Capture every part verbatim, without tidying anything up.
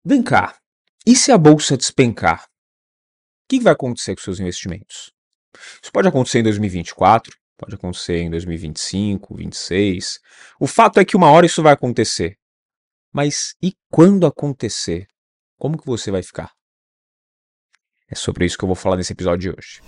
Vem cá, e se a bolsa despencar? O que vai acontecer com seus investimentos? Isso pode acontecer em dois mil e vinte e quatro, pode acontecer em dois mil e vinte e cinco, vinte e seis. O fato é que uma hora isso vai acontecer. Mas e quando acontecer? Como que você vai ficar? É sobre isso que eu vou falar nesse episódio de hoje.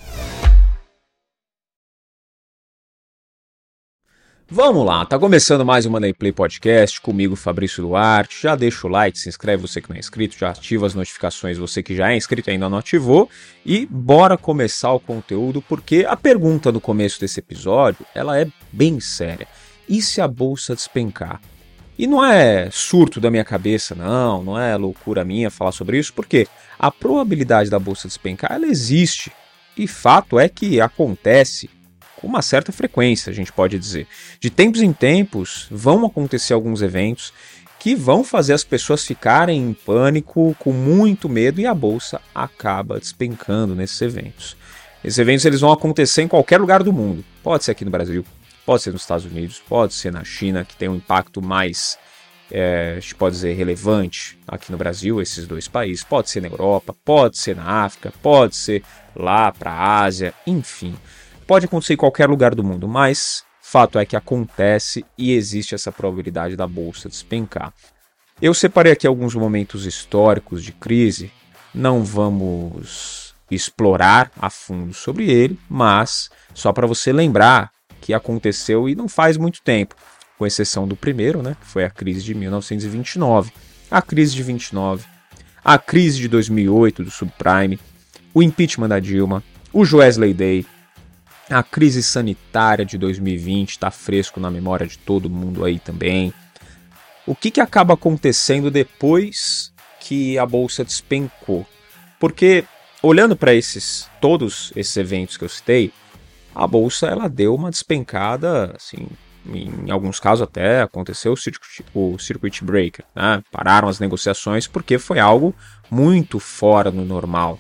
Vamos lá, tá começando mais um Money Play Podcast, comigo Fabrício Duarte. Já deixa o like, se inscreve você que não é inscrito, já ativa as notificações você que já é inscrito e ainda não ativou. E bora começar o conteúdo, porque a pergunta no começo desse episódio, ela é bem séria. E se a bolsa despencar? E não é surto da minha cabeça, não, não é loucura minha falar sobre isso, porque a probabilidade da bolsa despencar, ela existe. E fato é que acontece com uma certa frequência, a gente pode dizer. De tempos em tempos vão acontecer alguns eventos que vão fazer as pessoas ficarem em pânico, com muito medo, e a bolsa acaba despencando nesses eventos. Esses eventos eles vão acontecer em qualquer lugar do mundo. Pode ser aqui no Brasil, pode ser nos Estados Unidos, pode ser na China, que tem um impacto mais, é, a gente pode dizer, relevante aqui no Brasil, esses dois países. Pode ser na Europa, pode ser na África, pode ser lá para a Ásia, enfim. Pode acontecer em qualquer lugar do mundo, mas fato é que acontece e existe essa probabilidade da bolsa despencar. Eu separei aqui alguns momentos históricos de crise, não vamos explorar a fundo sobre ele, mas só para você lembrar que aconteceu e não faz muito tempo, com exceção do primeiro, né, que foi a crise de mil novecentos e vinte e nove, a crise de vinte e nove, a crise de dois mil e oito do subprime, o impeachment da Dilma, o Joesley Day, a crise sanitária de dois mil e vinte está fresco na memória de todo mundo aí também. O que, que acaba acontecendo depois que a bolsa despencou? Porque, olhando para esses todos esses eventos que eu citei, a bolsa ela deu uma despencada, assim, em alguns casos até aconteceu o circuit, o circuit breaker, né? Pararam as negociações porque foi algo muito fora do normal.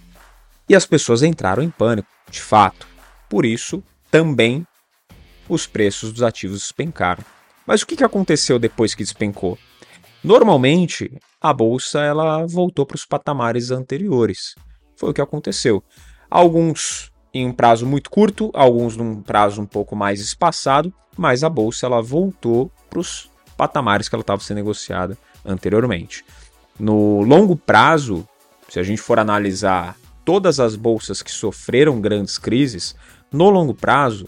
E as pessoas entraram em pânico, de fato. Por isso, também os preços dos ativos despencaram. Mas o que aconteceu depois que despencou? Normalmente, a bolsa ela voltou para os patamares anteriores. Foi o que aconteceu. Alguns em um prazo muito curto, alguns num prazo um pouco mais espaçado, mas a bolsa ela voltou para os patamares que ela estava sendo negociada anteriormente. No longo prazo, se a gente for analisar todas as bolsas que sofreram grandes crises, no longo prazo,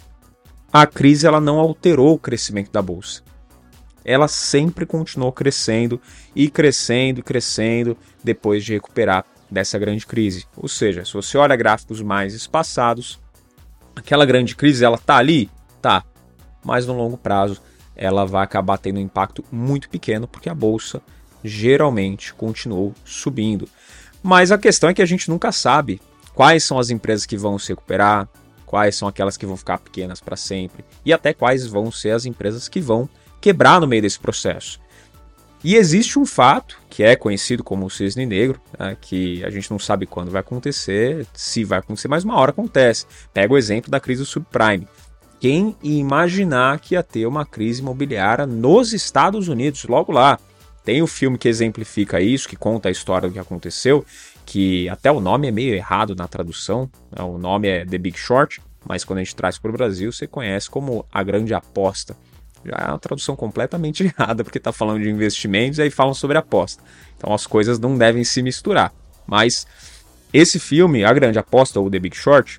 a crise ela não alterou o crescimento da bolsa. Ela sempre continuou crescendo e crescendo e crescendo depois de recuperar dessa grande crise. Ou seja, se você olha gráficos mais espaçados, aquela grande crise ela tá ali? Tá. Mas no longo prazo ela vai acabar tendo um impacto muito pequeno porque a bolsa geralmente continuou subindo. Mas a questão é que a gente nunca sabe quais são as empresas que vão se recuperar, quais são aquelas que vão ficar pequenas para sempre e até quais vão ser as empresas que vão quebrar no meio desse processo. E existe um fato que é conhecido como o cisne negro, né, que a gente não sabe quando vai acontecer, se vai acontecer, mas uma hora acontece. Pega o exemplo da crise do subprime. Quem ia imaginar que ia ter uma crise imobiliária nos Estados Unidos logo lá? Tem o filme que exemplifica isso, que conta a história do que aconteceu, que até o nome é meio errado na tradução, o nome é The Big Short, mas quando a gente traz para o Brasil, você conhece como A Grande Aposta. Já é uma tradução completamente errada, porque está falando de investimentos e aí falam sobre aposta. Então as coisas não devem se misturar. Mas esse filme, A Grande Aposta, ou The Big Short,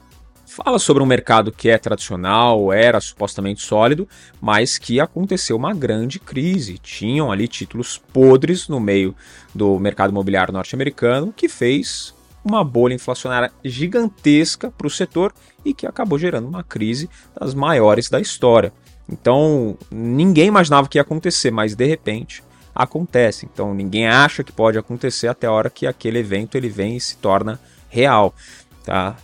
fala sobre um mercado que é tradicional, era supostamente sólido, mas que aconteceu uma grande crise. Tinham ali títulos podres no meio do mercado imobiliário norte-americano, que fez uma bolha inflacionária gigantesca para o setor e que acabou gerando uma crise das maiores da história. Então, ninguém imaginava que ia acontecer, mas de repente acontece. Então, ninguém acha que pode acontecer até a hora que aquele evento ele vem e se torna real, tá?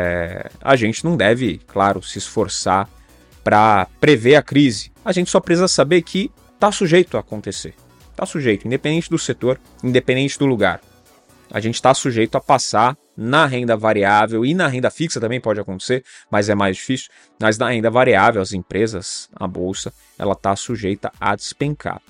É, a gente não deve, claro, se esforçar para prever a crise. A gente só precisa saber que está sujeito a acontecer. Está sujeito, independente do setor, independente do lugar. A gente está sujeito a passar na renda variável e na renda fixa também pode acontecer, mas é mais difícil. Mas na renda variável, as empresas, a bolsa, ela está sujeita a despencar.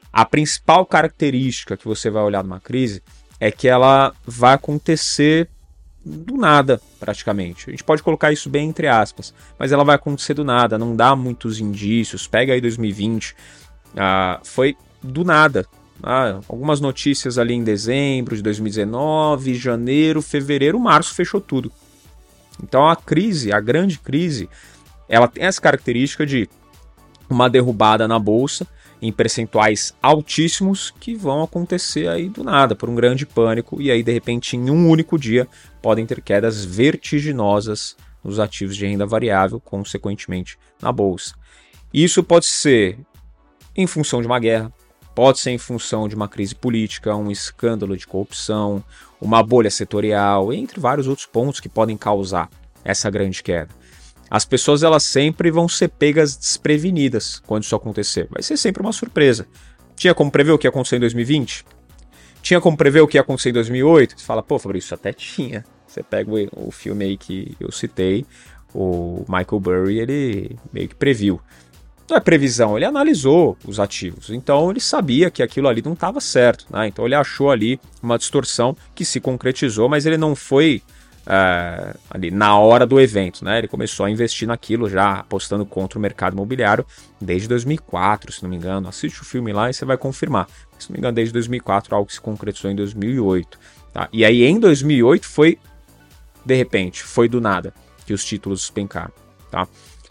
A principal característica que você vai olhar numa crise é que ela vai acontecer do nada, praticamente. A gente pode colocar isso bem entre aspas, mas ela vai acontecer do nada, não dá muitos indícios. Pega aí dois mil e vinte, ah, foi do nada. Ah, algumas notícias ali em dezembro de dois mil e dezenove, janeiro, fevereiro, março, fechou tudo. Então a crise, a grande crise, ela tem essa característica de uma derrubada na bolsa em percentuais altíssimos que vão acontecer aí do nada, por um grande pânico, e aí de repente em um único dia podem ter quedas vertiginosas nos ativos de renda variável, consequentemente na bolsa. Isso pode ser em função de uma guerra, pode ser em função de uma crise política, um escândalo de corrupção, uma bolha setorial, entre vários outros pontos que podem causar essa grande queda. As pessoas elas sempre vão ser pegas desprevenidas quando isso acontecer. Vai ser sempre uma surpresa. Tinha como prever o que ia acontecer em dois mil e vinte? Tinha como prever o que ia acontecer em dois mil e oito? Você fala, pô, Fabrício, até tinha. Você pega o, o filme aí que eu citei, o Michael Burry, ele meio que previu. Não é previsão, ele analisou os ativos. Então ele sabia que aquilo ali não estava certo, né? Então ele achou ali uma distorção que se concretizou, mas ele não foi... Uh, ali na hora do evento, né? Ele começou a investir naquilo já apostando contra o mercado imobiliário desde dois mil e quatro, se não me engano. Assiste o filme lá e você vai confirmar. Se não me engano, desde dois mil e quatro, algo que se concretizou em dois mil e oito. Tá? E aí em dois mil e oito foi, de repente, foi do nada que os títulos despencaram. Tá?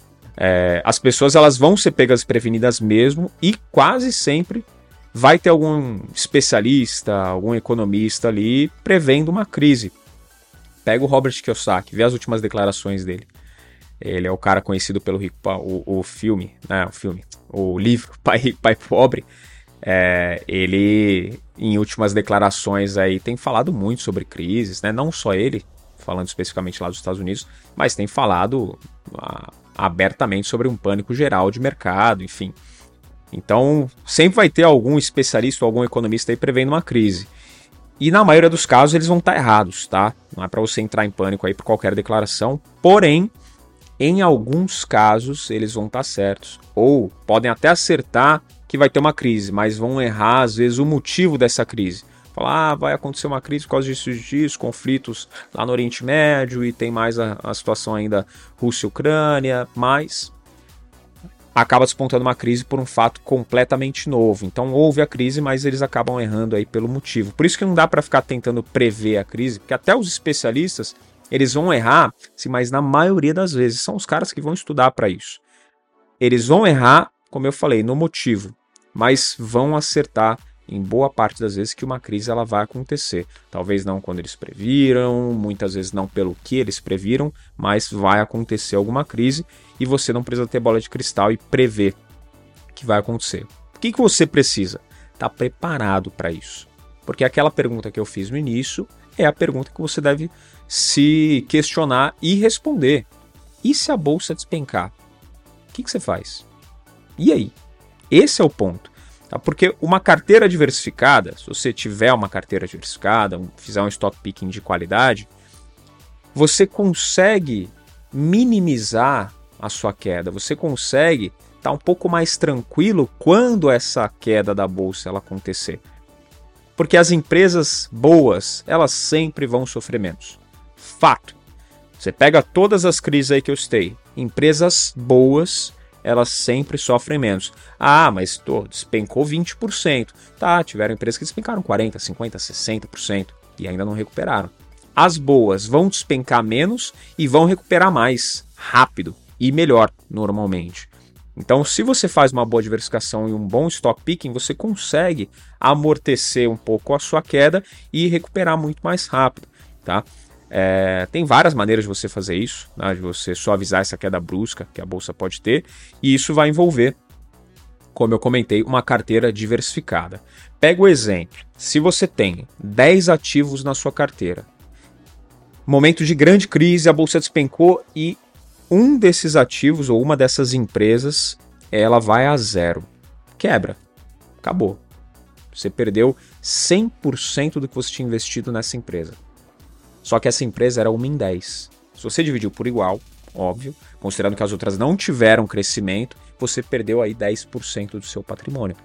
É, as pessoas elas vão ser pegas prevenidas mesmo e quase sempre vai ter algum especialista, algum economista ali prevendo uma crise. Pega o Robert Kiyosaki, vê as últimas declarações dele. Ele é o cara conhecido pelo Rico, o, o filme, né, o filme, o livro Pai Rico, Pai Pobre. É, ele, em últimas declarações aí, tem falado muito sobre crises, né? Não só ele, falando especificamente lá dos Estados Unidos, mas tem falado ah, abertamente sobre um pânico geral de mercado, enfim. Então, sempre vai ter algum especialista ou algum economista aí prevendo uma crise. E na maioria dos casos eles vão estar errados, tá? Não é para você entrar em pânico aí por qualquer declaração. Porém, em alguns casos eles vão estar certos. Ou podem até acertar que vai ter uma crise, mas vão errar às vezes o motivo dessa crise. Falar, ah, vai acontecer uma crise por causa disso, disso, conflitos lá no Oriente Médio e tem mais a, a situação ainda Rússia e Ucrânia, mas... acaba despontando uma crise por um fato completamente novo. Então houve a crise, mas eles acabam errando aí pelo motivo. Por isso que não dá para ficar tentando prever a crise, porque até os especialistas, eles vão errar, mas na maioria das vezes são os caras que vão estudar para isso. Eles vão errar, como eu falei, no motivo, mas vão acertar em boa parte das vezes que uma crise ela vai acontecer. Talvez não quando eles previram, muitas vezes não pelo que eles previram, mas vai acontecer alguma crise e você não precisa ter bola de cristal e prever que vai acontecer. O que, que você precisa? Estar preparado para isso. Porque aquela pergunta que eu fiz no início é a pergunta que você deve se questionar e responder. E se a bolsa despencar? O que, que você faz? E aí? Esse é o ponto. Tá? Porque uma carteira diversificada, se você tiver uma carteira diversificada, um, fizer um stock picking de qualidade, você consegue minimizar a sua queda, você consegue estar um pouco mais tranquilo quando essa queda da bolsa ela acontecer. Porque as empresas boas, elas sempre vão sofrer menos. Fato. Você pega todas as crises aí que eu citei, empresas boas, elas sempre sofrem menos. Ah, mas tô, despencou vinte por cento. Tá, tiveram empresas que despencaram quarenta por cento, cinquenta por cento, sessenta por cento e ainda não recuperaram. As boas vão despencar menos e vão recuperar mais, rápido e melhor, normalmente. Então, se você faz uma boa diversificação e um bom stock picking, você consegue amortecer um pouco a sua queda e recuperar muito mais rápido, tá? É, tem várias maneiras de você fazer isso, né, de você suavizar essa queda brusca que a bolsa pode ter, e isso vai envolver, como eu comentei, uma carteira diversificada. Pega o exemplo, se você tem dez ativos na sua carteira, momento de grande crise, a bolsa despencou e um desses ativos ou uma dessas empresas, ela vai a zero, quebra, acabou. Você perdeu cem por cento do que você tinha investido nessa empresa. Só que essa empresa era uma em dez. Se você dividiu por igual, óbvio, considerando que as outras não tiveram crescimento, você perdeu aí dez por cento do seu patrimônio.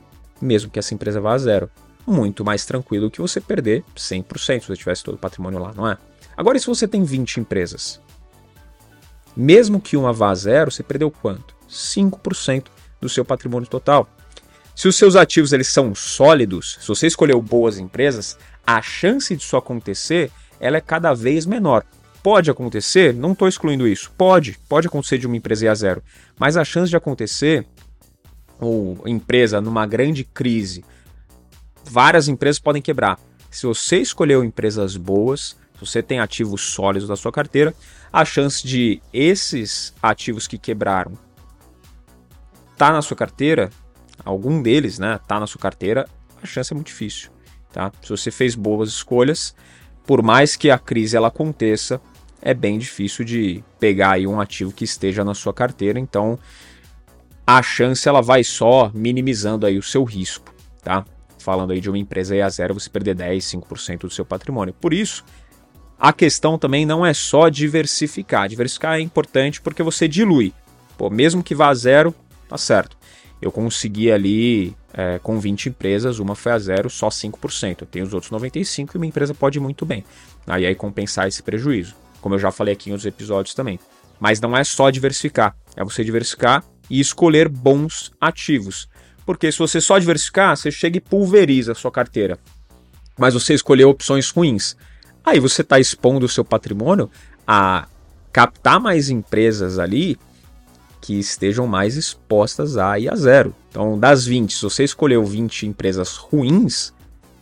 mesmo que essa empresa vá a zero. Muito mais tranquilo que você perder cem por cento se você tivesse todo o patrimônio lá, não é? Agora, e se você tem vinte empresas? Mesmo que uma vá a zero, você perdeu quanto? cinco por cento do seu patrimônio total. Se os seus ativos eles são sólidos, se você escolheu boas empresas, a chance disso acontecer ela é cada vez menor. Pode acontecer, não estou excluindo isso, pode, pode acontecer de uma empresa ir a zero, mas a chance de acontecer, ou empresa numa grande crise, várias empresas podem quebrar. Se você escolheu empresas boas, se você tem ativos sólidos na sua carteira, a chance de esses ativos que quebraram tá na sua carteira, algum deles, né, tá na sua carteira, a chance é muito difícil, tá? Se você fez boas escolhas, por mais que a crise ela aconteça, é bem difícil de pegar aí um ativo que esteja na sua carteira, então a chance ela vai só minimizando aí o seu risco, tá? Falando aí de uma empresa ir a zero, você perder dez, cinco por cento do seu patrimônio. Por isso, a questão também não é só diversificar. Diversificar é importante porque você dilui. Pô, mesmo que vá a zero, tá certo. Eu consegui ali, é, com vinte empresas, uma foi a zero, só cinco por cento. Eu tenho os outros noventa e cinco por cento e uma empresa pode ir muito bem. Aí, aí compensar esse prejuízo, como eu já falei aqui em outros episódios também. Mas não é só diversificar, é você diversificar e escolher bons ativos. Porque se você só diversificar, você chega e pulveriza a sua carteira. Mas você escolheu opções ruins. Aí você está expondo o seu patrimônio a captar mais empresas ali que estejam mais expostas a ir a zero. Então, das vinte, se você escolheu vinte empresas ruins,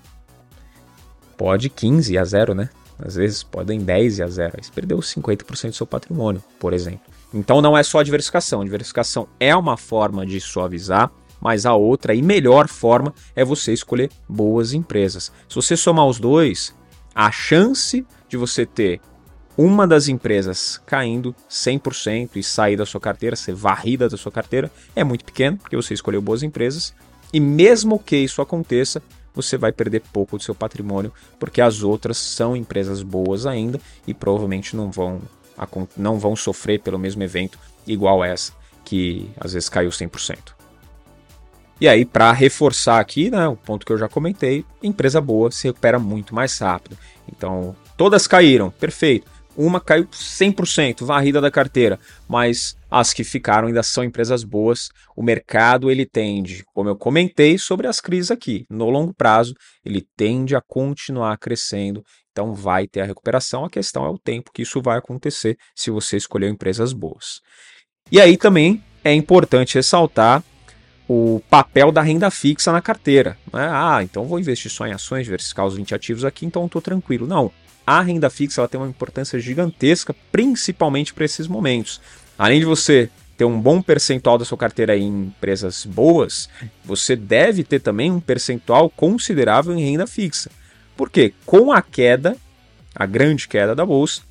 pode quinze ir a zero, né? Às vezes podem dez ir a zero. Aí você perdeu cinquenta por cento do seu patrimônio, por exemplo. Então, não é só a diversificação. A diversificação é uma forma de suavizar, mas a outra e melhor forma é você escolher boas empresas. Se você somar os dois, a chance de você ter uma das empresas caindo cem por cento e sair da sua carteira, ser varrida da sua carteira, é muito pequena, porque você escolheu boas empresas. E mesmo que isso aconteça, você vai perder pouco do seu patrimônio, porque as outras são empresas boas ainda e provavelmente não vão, não vão sofrer pelo mesmo evento igual essa, que às vezes caiu cem por cento. E aí, para reforçar aqui, né, o ponto que eu já comentei, empresa boa se recupera muito mais rápido. Então, todas caíram, perfeito. Uma caiu cem por cento, varrida da carteira, mas as que ficaram ainda são empresas boas. O mercado, ele tende, como eu comentei sobre as crises aqui, no longo prazo, ele tende a continuar crescendo, então vai ter a recuperação. A questão é o tempo que isso vai acontecer se você escolher empresas boas. E aí também é importante ressaltar o papel da renda fixa na carteira. Né? Ah, então vou investir só em ações, diversificar os vinte ativos aqui, então estou tranquilo. Não, a renda fixa ela tem uma importância gigantesca, principalmente para esses momentos. Além de você ter um bom percentual da sua carteira em empresas boas, você deve ter também um percentual considerável em renda fixa. Porque com a queda, a grande queda da bolsa,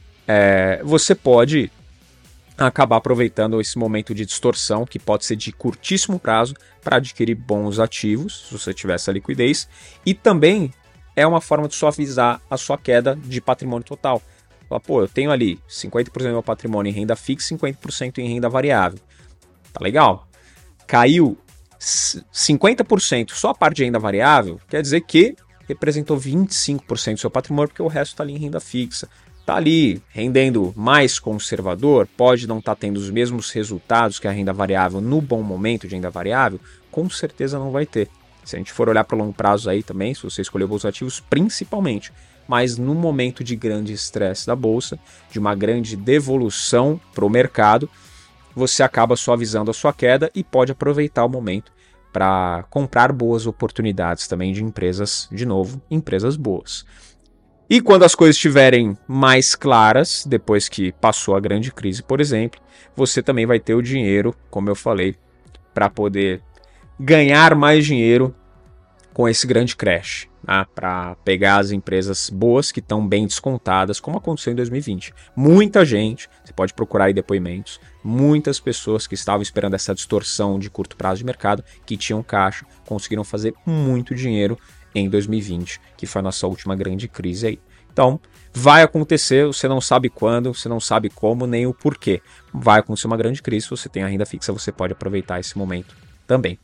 é, você pode acabar aproveitando esse momento de distorção, que pode ser de curtíssimo prazo, para adquirir bons ativos, se você tiver essa liquidez, e também é uma forma de suavizar a sua queda de patrimônio total. Fala, pô, eu tenho ali cinquenta por cento do meu patrimônio em renda fixa e cinquenta por cento em renda variável. Tá legal. Caiu cinquenta por cento só a parte de renda variável, quer dizer que representou vinte e cinco por cento do seu patrimônio, porque o resto está ali em renda fixa. Está ali rendendo mais conservador, pode não estar tá tendo os mesmos resultados que a renda variável no bom momento de renda variável, com certeza não vai ter. Se a gente for olhar para o longo prazo aí também, se você escolher bons ativos, principalmente, mas no momento de grande estresse da bolsa, de uma grande devolução para o mercado, você acaba suavizando a sua queda e pode aproveitar o momento para comprar boas oportunidades também de empresas, de novo, empresas boas. E quando as coisas estiverem mais claras, depois que passou a grande crise, por exemplo, você também vai ter o dinheiro, como eu falei, para poder ganhar mais dinheiro com esse grande crash, né? Para pegar as empresas boas que estão bem descontadas, como aconteceu em dois mil e vinte. Muita gente, você pode procurar aí depoimentos, muitas pessoas que estavam esperando essa distorção de curto prazo de mercado, que tinham caixa, conseguiram fazer muito dinheiro em dois mil e vinte, que foi a nossa última grande crise aí. Então, vai acontecer, você não sabe quando, você não sabe como, nem o porquê. Vai acontecer uma grande crise, se você tem a renda fixa, você pode aproveitar esse momento também.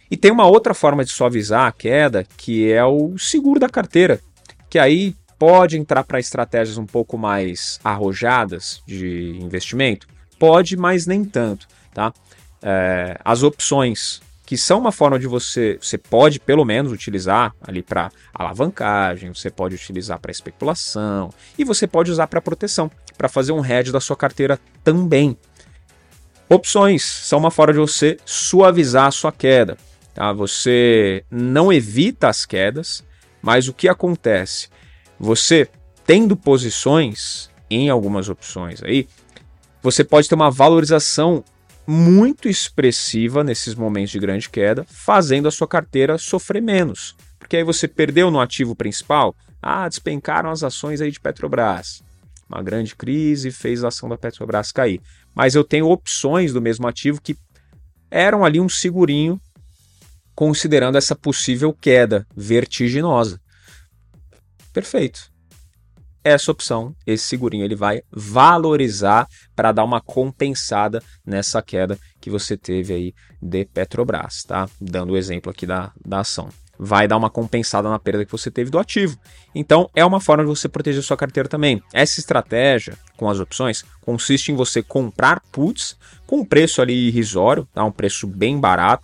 E tem uma outra forma de suavizar a queda, que é o seguro da carteira, que aí pode entrar para estratégias um pouco mais arrojadas de investimento. Pode, mas nem tanto, tá? É, as opções, que são uma forma de você, você pode pelo menos utilizar ali para alavancagem, você pode utilizar para especulação e você pode usar para proteção, para fazer um hedge da sua carteira também. Opções são uma forma de você suavizar a sua queda, tá? Você não evita as quedas, mas o que acontece? Você tendo posições em algumas opções aí, você pode ter uma valorização muito expressiva nesses momentos de grande queda, fazendo a sua carteira sofrer menos. Porque aí você perdeu no ativo principal, ah, despencaram as ações aí de Petrobras. Uma grande crise fez a ação da Petrobras cair. Mas eu tenho opções do mesmo ativo que eram ali um segurinho, considerando essa possível queda vertiginosa. Perfeito. Essa opção, esse segurinho, ele vai valorizar para dar uma compensada nessa queda que você teve aí de Petrobras, tá? Dando o exemplo aqui da, da ação. Vai dar uma compensada na perda que você teve do ativo. Então, é uma forma de você proteger sua carteira também. Essa estratégia com as opções consiste em você comprar puts com um preço ali irrisório, tá? Um preço bem barato,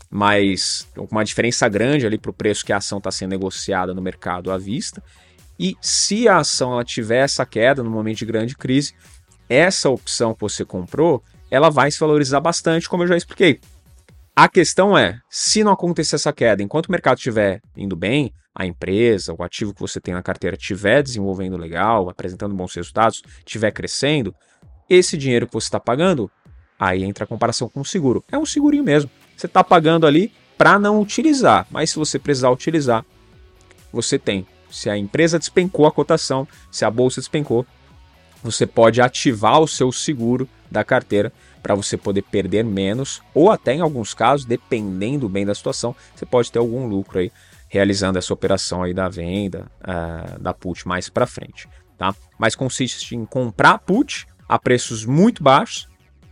mas com uma diferença grande ali para o preço que a ação está sendo negociada no mercado à vista. E se a ação ela tiver essa queda no momento de grande crise, essa opção que você comprou, ela vai se valorizar bastante, como eu já expliquei. A questão é, se não acontecer essa queda, enquanto o mercado estiver indo bem, a empresa, o ativo que você tem na carteira estiver desenvolvendo legal, apresentando bons resultados, estiver crescendo, esse dinheiro que você está pagando, aí entra a comparação com o seguro. É um segurinho mesmo. Você está pagando ali para não utilizar, mas se você precisar utilizar, você tem. Se a empresa despencou a cotação, se a bolsa despencou, você pode ativar o seu seguro da carteira para você poder perder menos, ou até em alguns casos, dependendo bem da situação, você pode ter algum lucro aí realizando essa operação aí da venda uh, da put mais para frente, tá? Mas consiste em comprar put a preços muito baixos,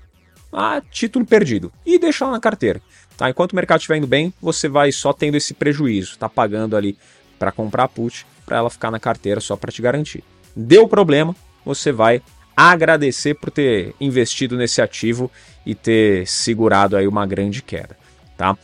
a título perdido, e deixar na carteira, tá? Enquanto o mercado estiver indo bem, você vai só tendo esse prejuízo, tá pagando ali para comprar a put, para ela ficar na carteira só para te garantir. Deu problema, você vai agradecer por ter investido nesse ativo e ter segurado aí uma grande queda, tá?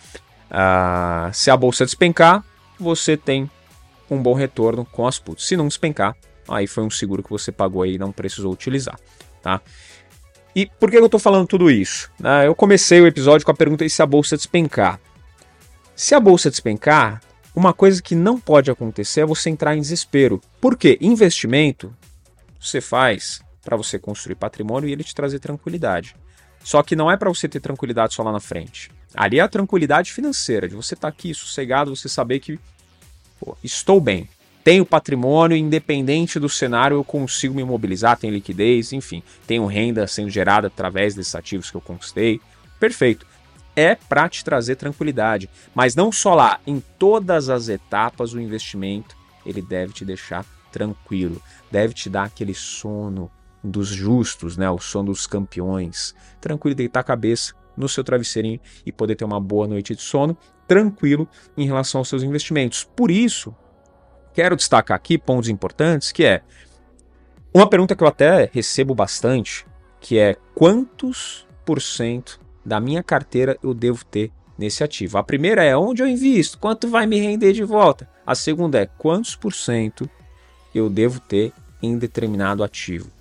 Ah, se a bolsa despencar, você tem um bom retorno com as puts. Se não despencar, aí foi um seguro que você pagou aí e não precisou utilizar, tá? E por que eu estou falando tudo isso? Ah, eu comecei o episódio com a pergunta: e se a bolsa despencar? Se a bolsa despencar, uma coisa que não pode acontecer é você entrar em desespero. Por quê? Investimento você faz para você construir patrimônio e ele te trazer tranquilidade. Só que não é para você ter tranquilidade só lá na frente. Ali é a tranquilidade financeira, de você estar aqui sossegado, você saber que pô, estou bem, tenho patrimônio, independente do cenário, eu consigo me mobilizar, tenho liquidez, enfim, tenho renda sendo gerada através desses ativos que eu conquistei. Perfeito. É para te trazer tranquilidade, mas não só lá, em todas as etapas o investimento ele deve te deixar tranquilo, deve te dar aquele sono dos justos, né? O sono dos campeões, tranquilo, deitar a cabeça no seu travesseirinho e poder ter uma boa noite de sono, tranquilo em relação aos seus investimentos. Por isso, quero destacar aqui pontos importantes, que é uma pergunta que eu até recebo bastante, que é quantos por cento da minha carteira eu devo ter nesse ativo. A primeira é onde eu invisto, quanto vai me render de volta. A segunda é quantos por cento eu devo ter em determinado ativo.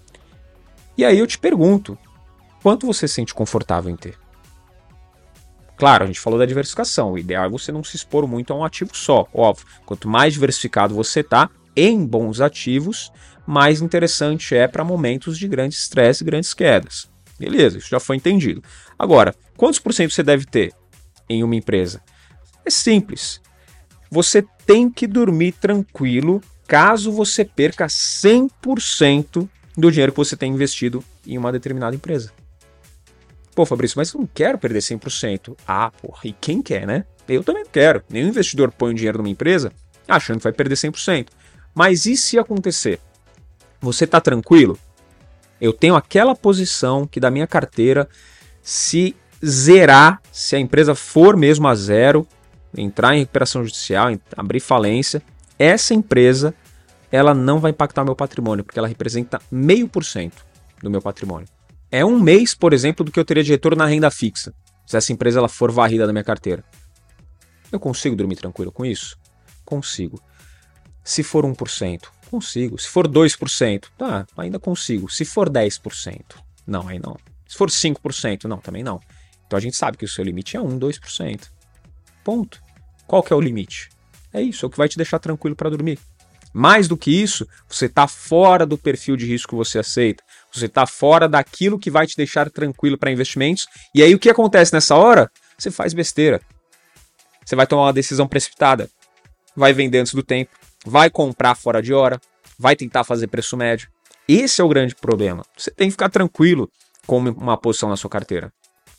E aí eu te pergunto, quanto você se sente confortável em ter? Claro, a gente falou da diversificação, o ideal é você não se expor muito a um ativo só, óbvio. Quanto mais diversificado você está em bons ativos, mais interessante é para momentos de grande estresse e grandes quedas. Beleza, isso já foi entendido. Agora, quantos por cento você deve ter em uma empresa? É simples. Você tem que dormir tranquilo caso você perca cem por cento do dinheiro que você tem investido em uma determinada empresa. Pô, Fabrício, mas eu não quero perder cem por cento. Ah, porra, e quem quer, né? Eu também não quero. Nenhum investidor põe o dinheiro numa empresa achando que vai perder cem por cento. Mas e se acontecer? Você está tranquilo? Eu tenho aquela posição que da minha carteira, se zerar, se a empresa for mesmo a zero, entrar em recuperação judicial, abrir falência, essa empresa ela não vai impactar o meu patrimônio, porque ela representa meio por cento do meu patrimônio. É um mês, por exemplo, do que eu teria de retorno na renda fixa, se essa empresa ela for varrida da minha carteira. Eu consigo dormir tranquilo com isso? Consigo. Se for um por cento, consigo. Se for dois por cento, tá, ainda consigo. Se for dez por cento, não, aí não. Se for cinco por cento, não, também não. Então a gente sabe que o seu limite é um, dois por cento. Ponto. Qual que é o limite? É isso, é o que vai te deixar tranquilo para dormir. Mais do que isso, você está fora do perfil de risco que você aceita. Você está fora daquilo que vai te deixar tranquilo para investimentos. E aí o que acontece nessa hora? Você faz besteira. Você vai tomar uma decisão precipitada. Vai vender antes do tempo. Vai comprar fora de hora. Vai tentar fazer preço médio. Esse é o grande problema. Você tem que ficar tranquilo com uma posição na sua carteira.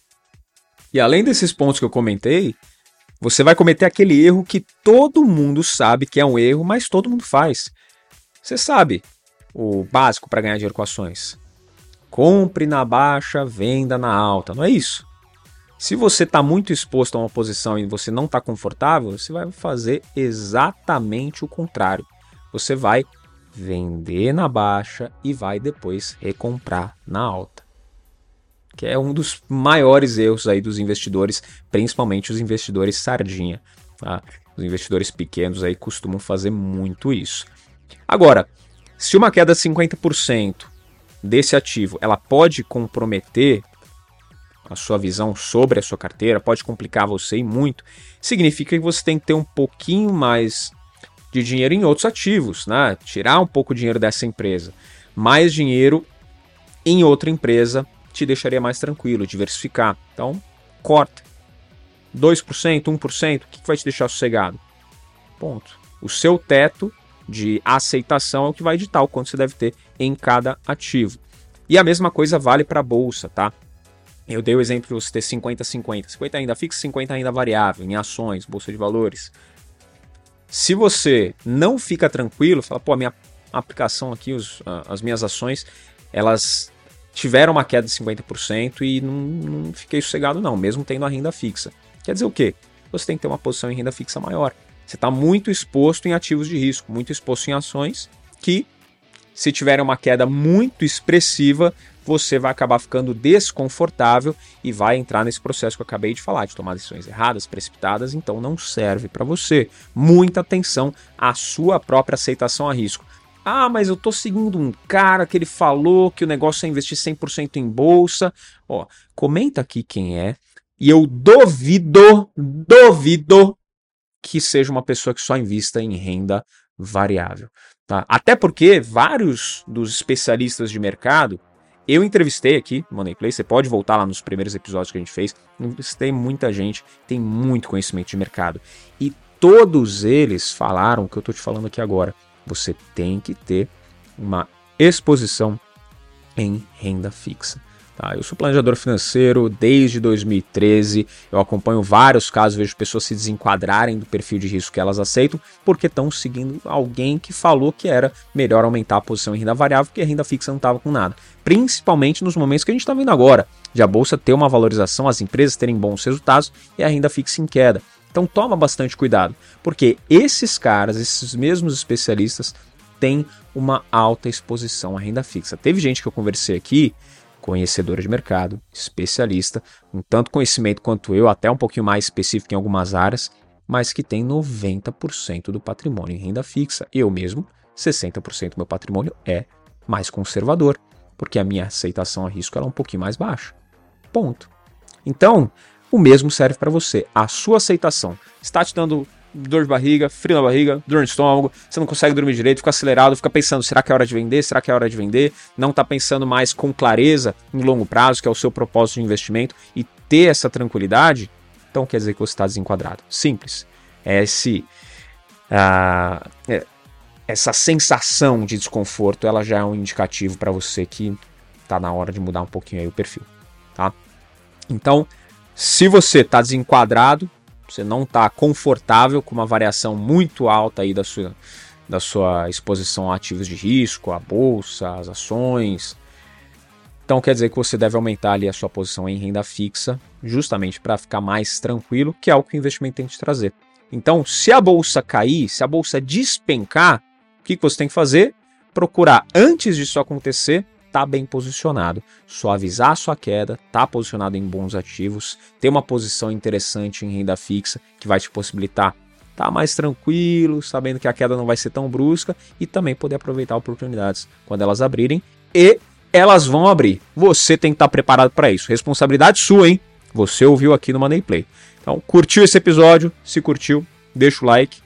E além desses pontos que eu comentei, você vai cometer aquele erro que todo mundo sabe que é um erro, mas todo mundo faz. Você sabe o básico para ganhar dinheiro com ações. Compre na baixa, venda na alta, não é isso? Se você está muito exposto a uma posição e você não está confortável, você vai fazer exatamente o contrário. Você vai vender na baixa e vai depois recomprar na alta. Que é um dos maiores erros aí dos investidores, principalmente os investidores sardinha. Tá? Os investidores pequenos aí costumam fazer muito isso. Agora, se uma queda de cinquenta por cento desse ativo, ela pode comprometer a sua visão sobre a sua carteira, pode complicar você e muito, significa que você tem que ter um pouquinho mais de dinheiro em outros ativos, né? Tirar um pouco de dinheiro dessa empresa. Mais dinheiro em outra empresa te deixaria mais tranquilo, diversificar. Então, corta. dois por cento, um por cento, o que vai te deixar sossegado? Ponto. O seu teto de aceitação é o que vai ditar o quanto você deve ter em cada ativo. E a mesma coisa vale para a bolsa, tá? Eu dei o exemplo de você ter cinquenta a cinquenta. cinquenta renda fixa, cinquenta renda variável, em ações, bolsa de valores. Se você não fica tranquilo, fala, pô, a minha aplicação aqui, os, as minhas ações, elas tiveram uma queda de cinquenta por cento e não, não fiquei sossegado não, mesmo tendo a renda fixa. Quer dizer o quê? Você tem que ter uma posição em renda fixa maior. Você está muito exposto em ativos de risco, muito exposto em ações que, se tiverem uma queda muito expressiva, você vai acabar ficando desconfortável e vai entrar nesse processo que eu acabei de falar, de tomar decisões erradas, precipitadas, então não serve para você. Muita atenção à sua própria aceitação a risco. Ah, mas eu tô seguindo um cara que ele falou que o negócio é investir cem por cento em bolsa. Ó, comenta aqui quem é. E eu duvido, duvido que seja uma pessoa que só invista em renda variável. Tá? Até porque vários dos especialistas de mercado, eu entrevistei aqui no Money Play, você pode voltar lá nos primeiros episódios que a gente fez, entrevistei muita gente, tem muito conhecimento de mercado. E todos eles falaram o que eu tô te falando aqui agora. Você tem que ter uma exposição em renda fixa. Tá? Eu sou planejador financeiro desde dois mil e treze, eu acompanho vários casos, vejo pessoas se desenquadrarem do perfil de risco que elas aceitam porque estão seguindo alguém que falou que era melhor aumentar a posição em renda variável porque a renda fixa não estava com nada. Principalmente nos momentos que a gente está vendo agora, de a bolsa ter uma valorização, as empresas terem bons resultados e a renda fixa em queda. Então toma bastante cuidado, porque esses caras, esses mesmos especialistas, têm uma alta exposição à renda fixa. Teve gente que eu conversei aqui, conhecedora de mercado, especialista, com tanto conhecimento quanto eu, até um pouquinho mais específico em algumas áreas, mas que tem noventa por cento do patrimônio em renda fixa. Eu mesmo, sessenta por cento do meu patrimônio é mais conservador, porque a minha aceitação a risco ela é um pouquinho mais baixa. Ponto. Então, o mesmo serve para você. A sua aceitação está te dando dor de barriga, frio na barriga, dor no estômago, você não consegue dormir direito, fica acelerado, fica pensando, será que é hora de vender? Será que é hora de vender? Não está pensando mais com clareza em longo prazo, que é o seu propósito de investimento, e ter essa tranquilidade, então quer dizer que você está desenquadrado. Simples. É esse, uh, é, essa sensação de desconforto, ela já é um indicativo para você que está na hora de mudar um pouquinho aí o perfil. Tá? Então, se você está desenquadrado, você não está confortável com uma variação muito alta aí da sua, da sua exposição a ativos de risco, a bolsa, as ações, Então quer dizer que você deve aumentar ali a sua posição em renda fixa, justamente para ficar mais tranquilo, que é o que o investimento tem que te trazer. Então, se a bolsa cair, se a bolsa despencar, o que você tem que fazer? Procurar, antes disso acontecer, estar tá bem posicionado, suavizar a sua queda, estar tá posicionado em bons ativos, ter uma posição interessante em renda fixa, que vai te possibilitar estar tá mais tranquilo, sabendo que a queda não vai ser tão brusca, e também poder aproveitar oportunidades quando elas abrirem, e elas vão abrir. Você tem que estar preparado para isso. Responsabilidade sua, hein? Você ouviu aqui no Money Play. Então, curtiu esse episódio? Se curtiu, deixa o like.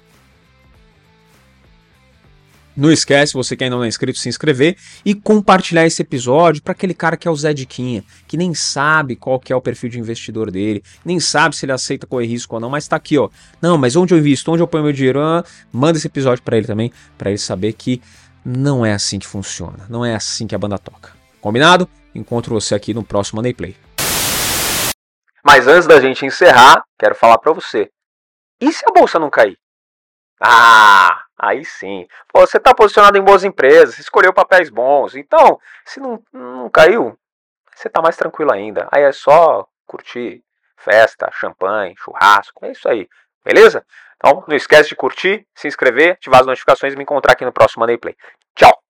Não esquece, você que ainda não é inscrito, se inscrever e compartilhar esse episódio para aquele cara que é o Zé Diquinha, que nem sabe qual que é o perfil de investidor dele, nem sabe se ele aceita correr risco ou não, mas tá aqui, ó. Não, mas onde eu invisto? Onde eu ponho meu dinheiro? Ah, manda esse episódio para ele também, para ele saber que não é assim que funciona, não é assim que a banda toca. Combinado? Encontro você aqui no próximo Money Play. Mas antes da gente encerrar, quero falar para você. E se a bolsa não cair? Ah, aí sim. Pô, você está posicionado em boas empresas, escolheu papéis bons. Então, se não, não caiu, você está mais tranquilo ainda. Aí é só curtir festa, champanhe, churrasco. É isso aí. Beleza? Então, não esquece de curtir, se inscrever, ativar as notificações e me encontrar aqui no próximo Money Play. Tchau!